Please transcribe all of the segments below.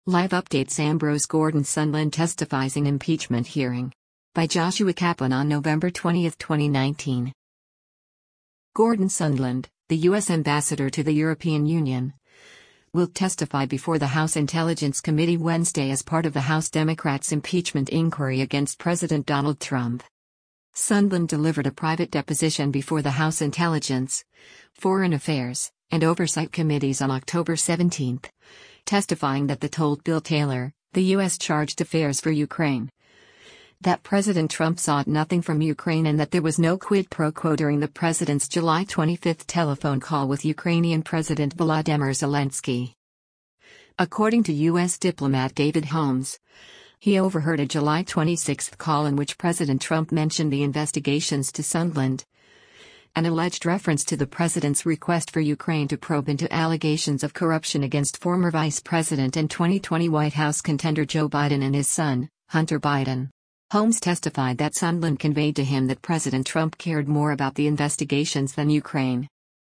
Live updates. Ambrose Gordon Sondland testifies in impeachment hearing. By Joshua Kaplan on November 20, 2019. Gordon Sondland, the U.S. ambassador to the European Union, will testify before the House Intelligence Committee Wednesday as part of the House Democrats' impeachment inquiry against President Donald Trump. Sondland delivered a private deposition before the House Intelligence, Foreign Affairs, and Oversight Committees on October 17, testifying that told Bill Taylor, the U.S. charged affairs for Ukraine, that President Trump sought nothing from Ukraine and that there was no quid pro quo during the president's July 25 telephone call with Ukrainian President Volodymyr Zelensky. According to U.S. diplomat David Holmes, he overheard a July 26 call in which President Trump mentioned the investigations to Sondland, an alleged reference to the president's request for Ukraine to probe into allegations of corruption against former Vice President and 2020 White House contender Joe Biden and his son, Hunter Biden. Holmes testified that Sondland conveyed to him that President Trump cared more about the investigations than Ukraine.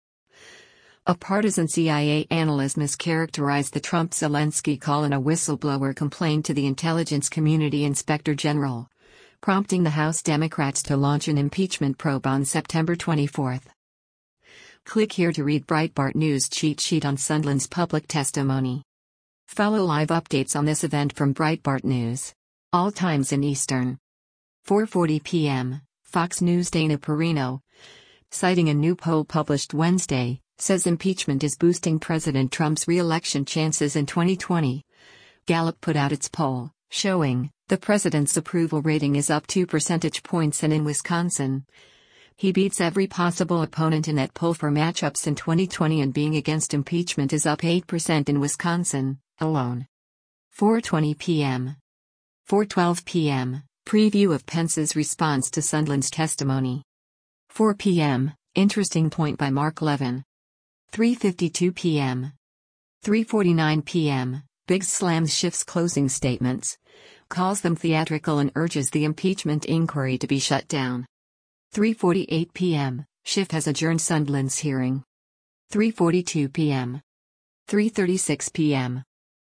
A partisan CIA analyst mischaracterized the Trump-Zelensky call in a whistleblower complaint to the intelligence community inspector general, prompting the House Democrats to launch an impeachment probe on September 24. Click here to read Breitbart News cheat sheet on Sondland's public testimony. Follow live updates on this event from Breitbart News. All times in Eastern. 4:40 p.m., Fox News. Dana Perino, citing a new poll published Wednesday, says impeachment is boosting President Trump's re-election chances in 2020. Gallup put out its poll, showing the president's approval rating is up 2 percentage points, and in Wisconsin, he beats every possible opponent in that poll for matchups in 2020, and being against impeachment is up 8% in Wisconsin alone. 4:20 p.m. 4:12 p.m., preview of Pence's response to Sondland's testimony. 4 p.m., interesting point by Mark Levin. 3:52 p.m. 3:49 p.m., Biggs slams Schiff's closing statements, calls them theatrical and urges the impeachment inquiry to be shut down. 3:48 p.m., Schiff has adjourned Sondland's hearing. 3:42 p.m. 3:36 p.m.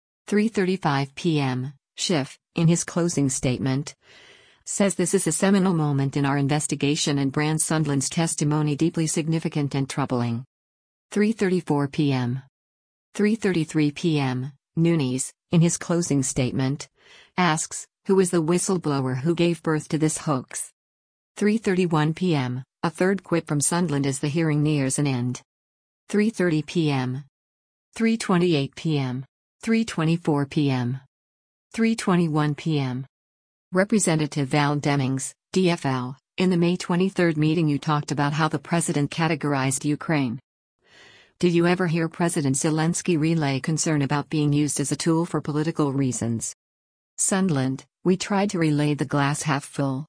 3:35 p.m., Schiff, in his closing statement, says this is a seminal moment in our investigation and brands Sondland's testimony deeply significant and troubling. 3:34 p.m. 3:33 p.m., Nunes, in his closing statement, asks, who is the whistleblower who gave birth to this hoax? 3:31 p.m., a third quip from Sondland as the hearing nears an end. 3:30 p.m. 3:28 p.m. 3:24 p.m. 3:21 p.m. Representative Val Demings, DFL, in the May 23 meeting you talked about how the president categorized Ukraine. Did you ever hear President Zelensky relay concern about being used as a tool for political reasons? Sondland, we tried to relay the glass half full.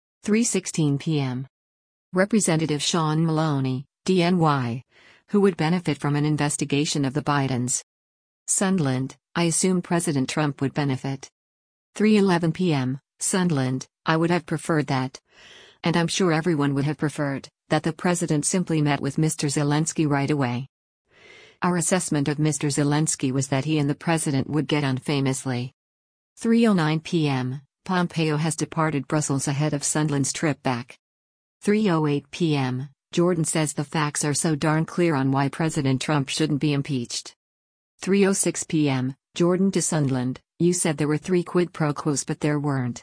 3:16 p.m. Representative Sean Maloney, DNY, who would benefit from an investigation of the Bidens. Sondland, I assume President Trump would benefit. 3:11 p.m., Sondland, I would have preferred that. And I'm sure everyone would have preferred that the president simply met with Mr. Zelensky right away. Our assessment of Mr. Zelensky was that he and the president would get on famously. 3:09 p.m., Pompeo has departed Brussels ahead of Sondland's trip back. 3:08 p.m., Jordan says the facts are so darn clear on why President Trump shouldn't be impeached. 3:06 p.m., Jordan to Sondland, you said there were 3 quid pro quos but there weren't.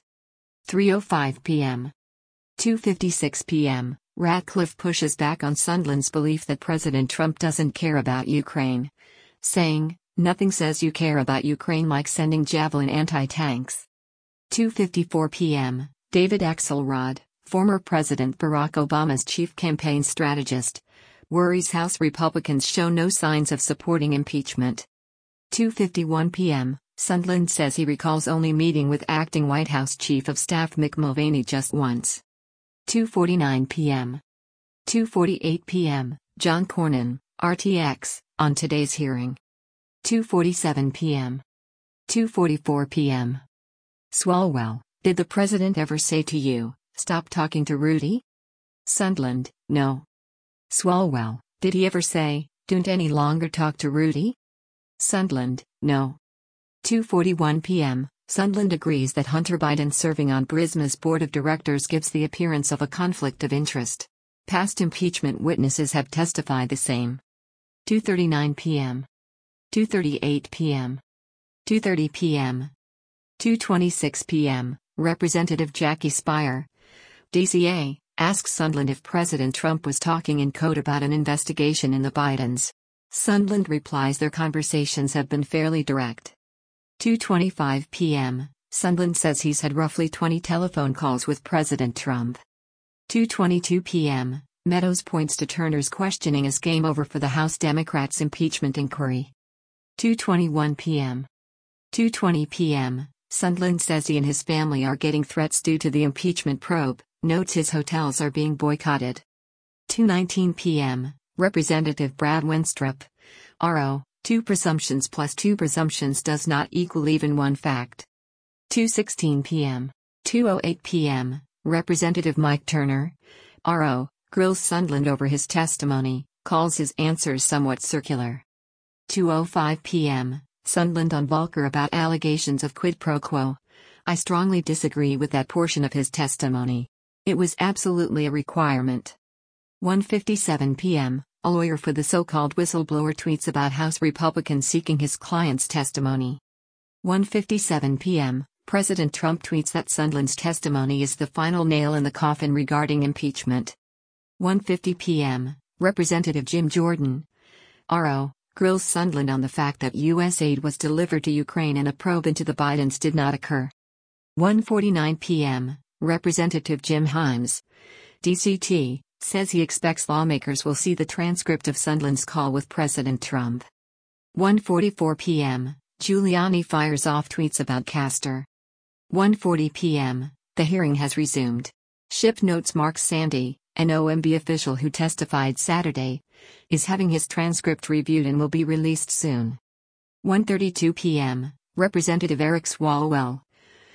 3:05 p.m. 2:56 p.m., Ratcliffe pushes back on Sondland's belief that President Trump doesn't care about Ukraine, saying, nothing says you care about Ukraine like sending Javelin anti-tanks. 2:54 p.m., David Axelrod, former President Barack Obama's chief campaign strategist, worries House Republicans show no signs of supporting impeachment. 2:51 p.m., Sondland says he recalls only meeting with acting White House Chief of Staff Mick Mulvaney just once. 2:49 p.m. 2:48 p.m., John Cornyn, RTX, on today's hearing. 2:47 p.m. 2:44 p.m. Swalwell, did the president ever say to you, stop talking to Rudy? Sondland, no. Swalwell, did he ever say, don't any longer talk to Rudy? Sondland, no. 2:41 p.m., Sondland agrees that Hunter Biden serving on Burisma's board of directors gives the appearance of a conflict of interest. Past impeachment witnesses have testified the same. 2:39 p.m. 2:38 p.m. 2:30 p.m. 2:26 p.m., Representative Jackie Speier, DCA, asks Sondland if President Trump was talking in code about an investigation in the Bidens. Sondland replies their conversations have been fairly direct. 2:25 p.m., Sondland says he's had roughly 20 telephone calls with President Trump. 2:22 p.m., Meadows points to Turner's questioning as game over for the House Democrats' impeachment inquiry. 2:21 p.m. 2:20 p.m., Sondland says he and his family are getting threats due to the impeachment probe, notes his hotels are being boycotted. 2:19 p.m., Representative Brad Wenstrup, RO, 2 presumptions plus 2 presumptions does not equal even one fact. 2:16 p.m. 2:08 p.m., Representative Mike Turner, RO, grills Sondland over his testimony, calls his answers somewhat circular. 2:05 p.m., Sondland on Volcker about allegations of quid pro quo. I strongly disagree with that portion of his testimony. It was absolutely a requirement. 1:57 p.m., a lawyer for the so-called whistleblower tweets about House Republicans seeking his client's testimony. 1:57 p.m., President Trump tweets that Sondland's testimony is the final nail in the coffin regarding impeachment. 1:50 p.m., Representative Jim Jordan, RO, grills Sondland on the fact that U.S. aid was delivered to Ukraine and a probe into the Bidens did not occur. 1:49 p.m., Representative Jim Himes, DCT, says he expects lawmakers will see the transcript of Sondland's call with President Trump. 1:44 p.m., Giuliani fires off tweets about Castor. 1:40 p.m., the hearing has resumed. Schiff notes Mark Sandy, an OMB official who testified Saturday, is having his transcript reviewed and will be released soon. 1:32 p.m., Representative Eric Swalwell,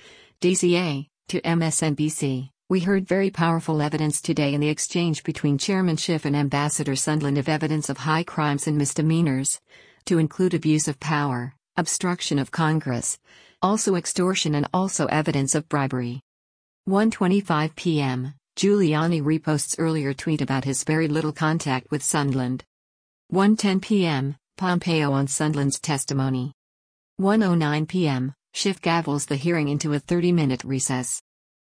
DCA, to MSNBC, we heard very powerful evidence today in the exchange between Chairman Schiff and Ambassador Sondland of evidence of high crimes and misdemeanors, to include abuse of power, obstruction of Congress, also extortion and also evidence of bribery. 1:25 p.m., Giuliani reposts earlier tweet about his very little contact with Sondland. 1:10 p.m., Pompeo on Sondland's testimony. 1:09 p.m., Schiff gavels the hearing into a 30-minute recess.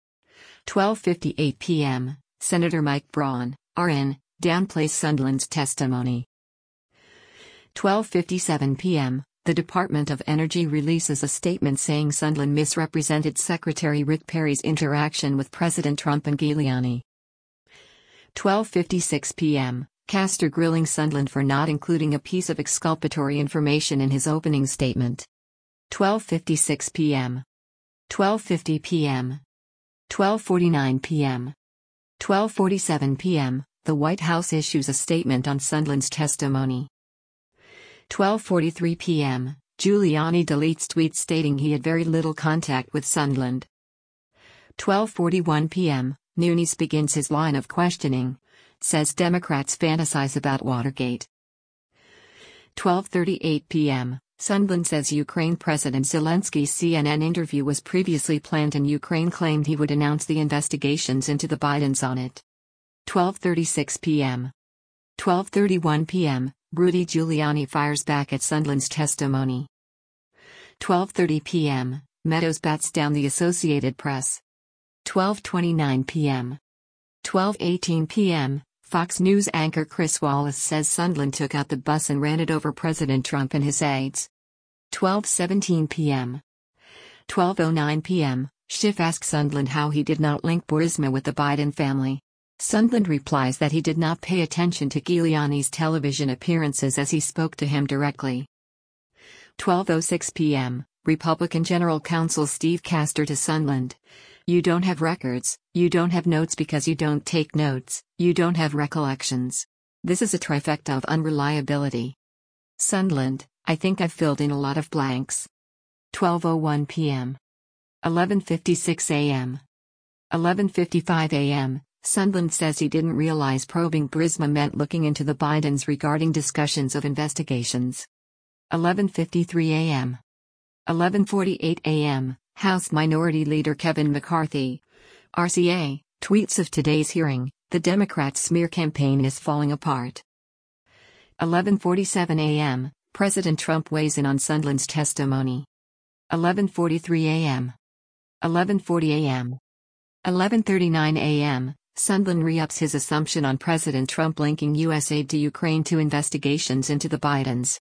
12:58 p.m., Senator Mike Braun, RN, downplays Sondland's testimony. 12:57 p.m., the Department of Energy releases a statement saying Sondland misrepresented Secretary Rick Perry's interaction with President Trump and Giuliani. 12:56 p.m., Castor grilling Sondland for not including a piece of exculpatory information in his opening statement. 12:56 p.m. 12:50 p.m. 12:49 p.m. 12:47 p.m., the White House issues a statement on Sondland's testimony. 12:43 p.m., Giuliani deletes tweets stating he had very little contact with Sondland. 12:41 p.m., Nunes begins his line of questioning, says Democrats fantasize about Watergate. 12:38 p.m., Sondland says Ukraine President Zelensky's CNN interview was previously planned and Ukraine claimed he would announce the investigations into the Bidens on it. 12:36 p.m. 12:31 p.m., Rudy Giuliani fires back at Sondland's testimony. 12:30 p.m., Meadows bats down the Associated Press. 12:29 p.m. 12:18 p.m., Fox News anchor Chris Wallace says Sondland took out the bus and ran it over President Trump and his aides. 12:17 p.m. 12:09 p.m., Schiff asks Sondland how he did not link Burisma with the Biden family. Sondland replies that he did not pay attention to Giuliani's television appearances as he spoke to him directly. 12:06 p.m., Republican General Counsel Steve Castor to Sondland. You don't have records, you don't have notes because you don't take notes, you don't have recollections. This is a trifecta of unreliability. Sondland, I think I've filled in a lot of blanks. 12:01 p.m. 11:56 a.m. 11:55 a.m., Sondland says he didn't realize probing Burisma meant looking into the Bidens regarding discussions of investigations. 11:53 a.m. 11:48 a.m., House Minority Leader Kevin McCarthy. RCA, tweets of today's hearing, the Democrats' smear campaign is falling apart. 11:47 a.m., President Trump weighs in on Sondland's testimony. 11:43 a.m. 11:40 a.m. 11:39 a.m., Sondland re-ups his assumption on President Trump linking U.S. aid to Ukraine to investigations into the Bidens.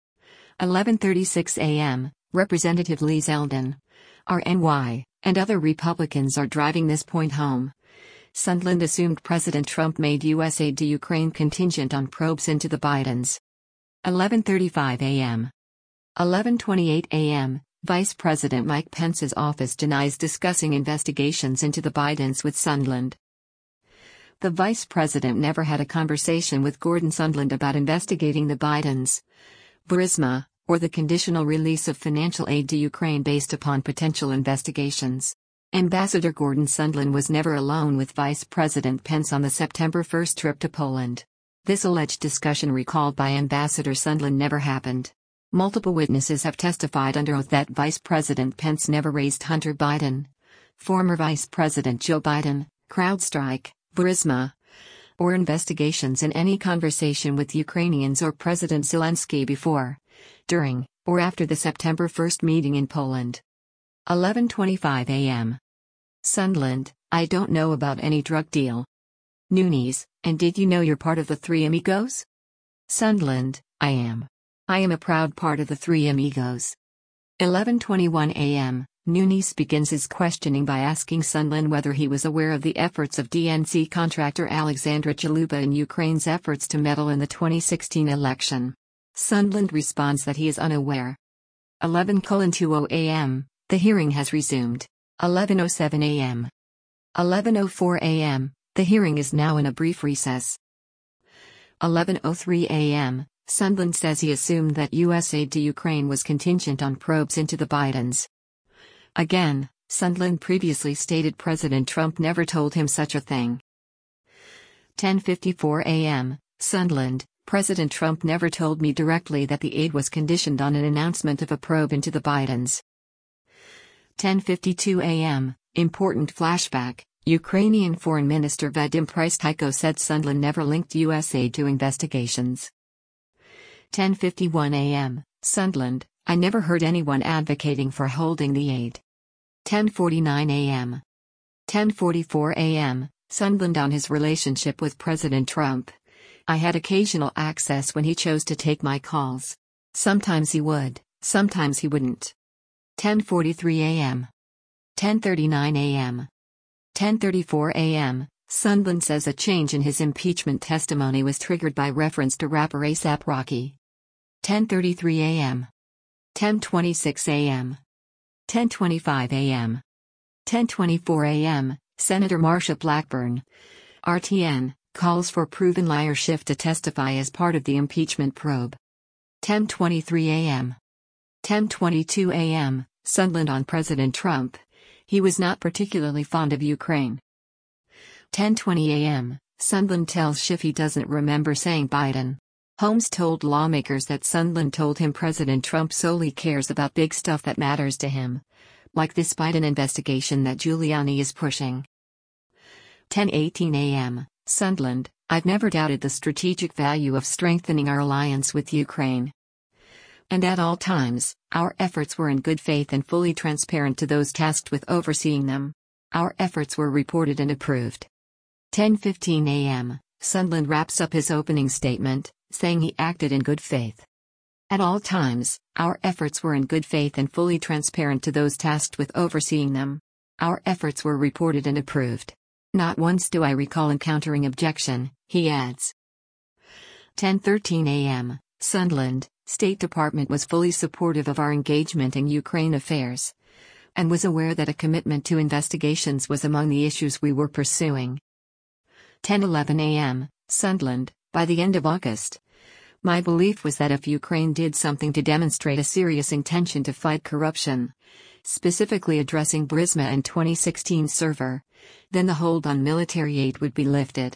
11:36 a.m., Representative Lee Zeldin, RNY, and other Republicans are driving this point home. Sondland assumed President Trump made U.S. aid to Ukraine contingent on probes into the Bidens. 11:35 a.m. 11:28 a.m., Vice President Mike Pence's office denies discussing investigations into the Bidens with Sondland. The Vice President never had a conversation with Gordon Sondland about investigating the Bidens, Burisma, or the conditional release of financial aid to Ukraine based upon potential investigations. Ambassador Gordon Sondland was never alone with Vice President Pence on the September 1 trip to Poland. This alleged discussion recalled by Ambassador Sondland never happened. Multiple witnesses have testified under oath that Vice President Pence never raised Hunter Biden, former Vice President Joe Biden, CrowdStrike, Burisma, or investigations in any conversation with Ukrainians or President Zelensky before, during, or after the September 1 meeting in Poland. 11:25 a.m. Sondland, I don't know about any drug deal. Nunes, and did you know you're part of the Three Amigos? Sondland, I am. I am a proud part of the Three Amigos. 11:21 a.m., Nunes begins his questioning by asking Sondland whether he was aware of the efforts of DNC contractor Alexandra Chalupa in Ukraine's efforts to meddle in the 2016 election. Sondland responds that he is unaware. 11:20 a.m., the hearing has resumed. 11:07 a.m. 11:04 a.m., the hearing is now in a brief recess. 11:03 a.m., Sondland says he assumed that U.S. aid to Ukraine was contingent on probes into the Bidens. Again, Sondland previously stated President Trump never told him such a thing. 10:54 a.m., Sondland, President Trump never told me directly that the aid was conditioned on an announcement of a probe into the Bidens. 10:52 a.m., important flashback, Ukrainian Foreign Minister Vadim Prystaiko said Sondland never linked U.S. aid to investigations. 10:51 a.m., Sondland, I never heard anyone advocating for holding the aid. 10:49 a.m. 10:44 a.m., Sondland on his relationship with President Trump. I had occasional access when he chose to take my calls. Sometimes he would, sometimes he wouldn't. 10:43 a.m. 10:39 a.m. 10:34 a.m., Sondland says a change in his impeachment testimony was triggered by reference to rapper A$AP Rocky. 10:33 a.m. 10:26 a.m. 10:25 a.m. 10:24 a.m., Senator Marsha Blackburn, RTN, calls for proven liarship to testify as part of the impeachment probe. 10:23 a.m. 10:22 a.m., Sondland on President Trump. He was not particularly fond of Ukraine. 10:20 a.m., Sondland tells Schiff he doesn't remember saying Biden. Holmes told lawmakers that Sondland told him President Trump solely cares about big stuff that matters to him, like this Biden investigation that Giuliani is pushing. 10:18 a.m., Sondland, I've never doubted the strategic value of strengthening our alliance with Ukraine. And at all times, our efforts were in good faith and fully transparent to those tasked with overseeing them. Our efforts were reported and approved. 10:15 a.m., Sondland wraps up his opening statement, saying he acted in good faith. At all times, our efforts were in good faith and fully transparent to those tasked with overseeing them. Our efforts were reported and approved. Not once do I recall encountering objection, he adds. 10:13 a.m., Sondland, State Department was fully supportive of our engagement in Ukraine affairs, and was aware that a commitment to investigations was among the issues we were pursuing. 10:11 a.m., Sondland, by the end of August, my belief was that if Ukraine did something to demonstrate a serious intention to fight corruption, specifically addressing Burisma and 2016 server, then the hold on military aid would be lifted.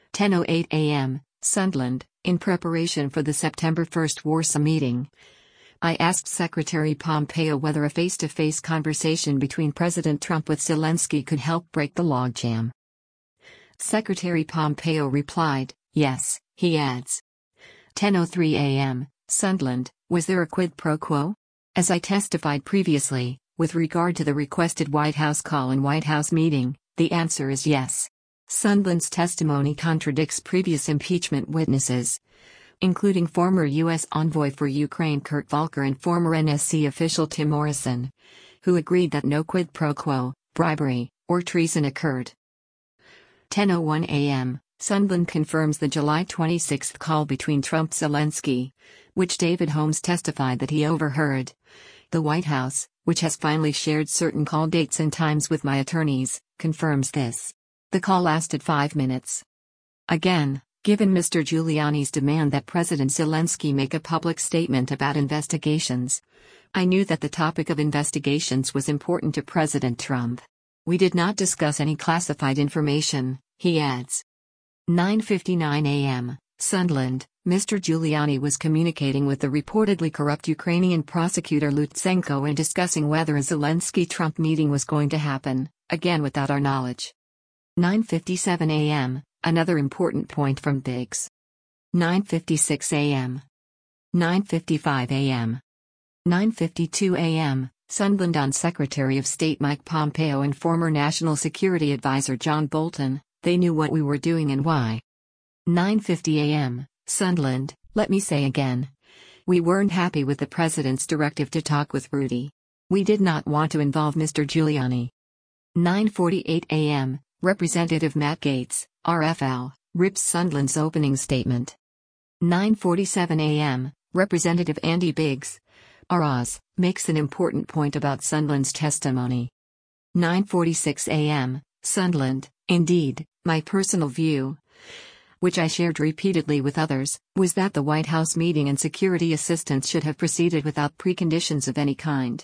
10:08 a.m., Sondland, in preparation for the September 1 Warsaw meeting, I asked Secretary Pompeo whether a face-to-face conversation between President Trump with Zelensky could help break the logjam. Secretary Pompeo replied, "Yes," he adds. 10:03 a.m., Sunderland, was there a quid pro quo? As I testified previously, with regard to the requested White House call and White House meeting, the answer is yes. Sunderland's testimony contradicts previous impeachment witnesses, including former U.S. envoy for Ukraine Kurt Volker and former NSC official Tim Morrison, who agreed that no quid pro quo, bribery, or treason occurred. 10:01 a.m., Sunderland confirms the July 26 call between Trump-Zelensky, which David Holmes testified that he overheard. The White House, which has finally shared certain call dates and times with my attorneys, confirms this. The call lasted 5 minutes. Again, given Mr. Giuliani's demand that President Zelensky make a public statement about investigations, I knew that the topic of investigations was important to President Trump. We did not discuss any classified information, he adds. 9:59 a.m., Sunderland, Mr. Giuliani was communicating with the reportedly corrupt Ukrainian prosecutor Lutsenko and discussing whether a Zelensky-Trump meeting was going to happen, again without our knowledge. 9:57 a.m., another important point from Biggs. 9:56 a.m. 9:55 a.m. 9:52 a.m., Sunderland on Secretary of State Mike Pompeo and former National Security Advisor John Bolton, they knew what we were doing and why. 9:50 a.m., Sunderland, let me say again. We weren't happy with the president's directive to talk with Rudy. We did not want to involve Mr. Giuliani. 9:48 a.m., Representative Matt Gaetz, RFL, rips Sunderland's opening statement. 9:47 a.m., Representative Andy Biggs, ROS, makes an important point about Sunderland's testimony. 9:46 a.m., Sunderland, indeed, my personal view, which I shared repeatedly with others, was that the White House meeting and security assistance should have proceeded without preconditions of any kind.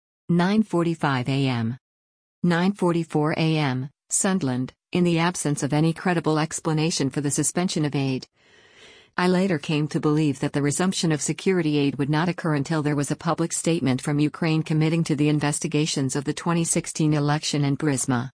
9:45 a.m. 9:44 a.m., Sunderland, in the absence of any credible explanation for the suspension of aid. I later came to believe that the resumption of security aid would not occur until there was a public statement from Ukraine committing to the investigations of the 2016 election and Burisma.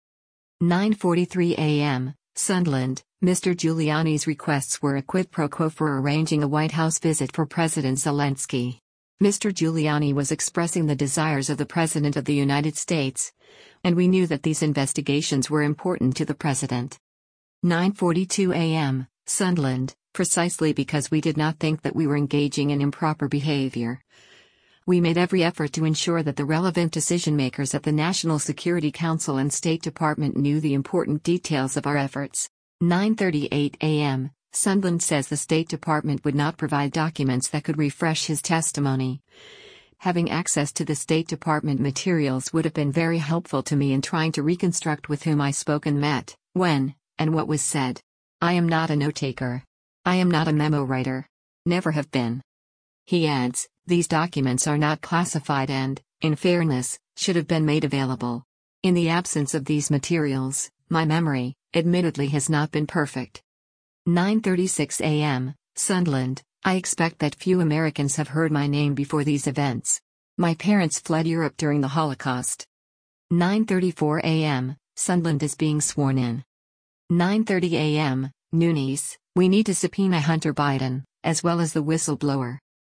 9:43 a.m., Sunderland, Mr. Giuliani's requests were a quid pro quo for arranging a White House visit for President Zelensky. Mr. Giuliani was expressing the desires of the President of the United States, and we knew that these investigations were important to the President. 9:42 a.m., Sunderland, precisely because we did not think that we were engaging in improper behavior. We made every effort to ensure that the relevant decision-makers at the National Security Council and State Department knew the important details of our efforts. 9:38 a.m., Sunderland says the State Department would not provide documents that could refresh his testimony. Having access to the State Department materials would have been very helpful to me in trying to reconstruct with whom I spoke and met, when, and what was said. I am not a note-taker. I am not a memo writer. Never have been. He adds, these documents are not classified and, in fairness, should have been made available. In the absence of these materials, my memory, admittedly, has not been perfect. 9:36 a.m., Sunderland, I expect that few Americans have heard my name before these events. My parents fled Europe during the Holocaust. 9:34 a.m., Sunderland is being sworn in. 9:30 a.m., Nunes, we need to subpoena Hunter Biden, as well as the whistleblower.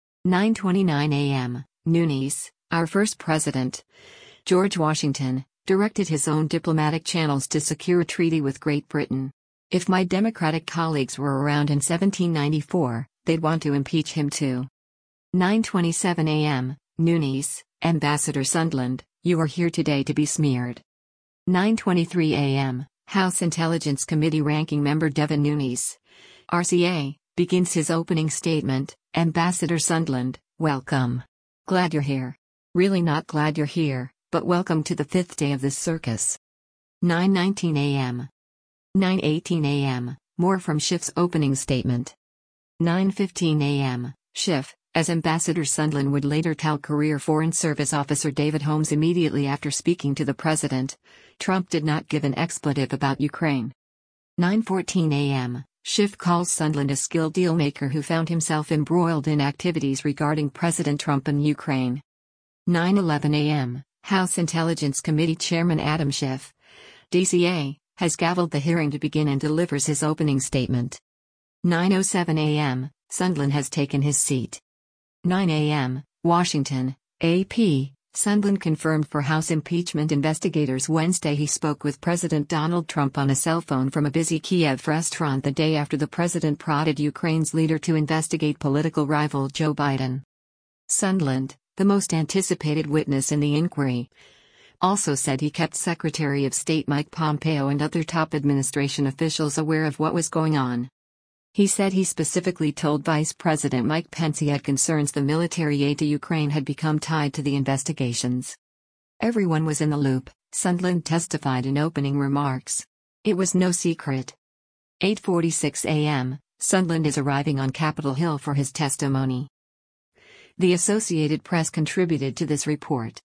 9:29 a.m., Nunes, our first president, George Washington, directed his own diplomatic channels to secure a treaty with Great Britain. If my Democratic colleagues were around in 1794, they'd want to impeach him too. 9:27 a.m., Nunes, Ambassador Sunderland, you are here today to be smeared. 9:23 a.m., House Intelligence Committee Ranking Member Devin Nunes, RCA, begins his opening statement. Ambassador Sunderland, welcome. Glad you're here. Really not glad you're here, but welcome to the fifth day of this circus. 9:19 a.m. 9:18 a.m., more from Schiff's opening statement. 9:15 a.m., Schiff, as Ambassador Sunderland would later tell career Foreign Service officer David Holmes immediately after speaking to the president, Trump did not give an expletive about Ukraine. 9:14 a.m., Schiff calls Sondland a skilled dealmaker who found himself embroiled in activities regarding President Trump and Ukraine. 9:11 a.m., House Intelligence Committee Chairman Adam Schiff, DCA, has gavelled the hearing to begin and delivers his opening statement. 9:07 a.m., Sondland has taken his seat. 9 a.m., Washington, AP, Sondland confirmed for House impeachment investigators Wednesday he spoke with President Donald Trump on a cell phone from a busy Kiev restaurant the day after the president prodded Ukraine's leader to investigate political rival Joe Biden. Sondland, the most anticipated witness in the inquiry, also said he kept Secretary of State Mike Pompeo and other top administration officials aware of what was going on. He said he specifically told Vice President Mike Pence he had concerns the military aid to Ukraine had become tied to the investigations. Everyone was in the loop, Sondland testified in opening remarks. It was no secret. 8:46 a.m., Sondland is arriving on Capitol Hill for his testimony. The Associated Press contributed to this report.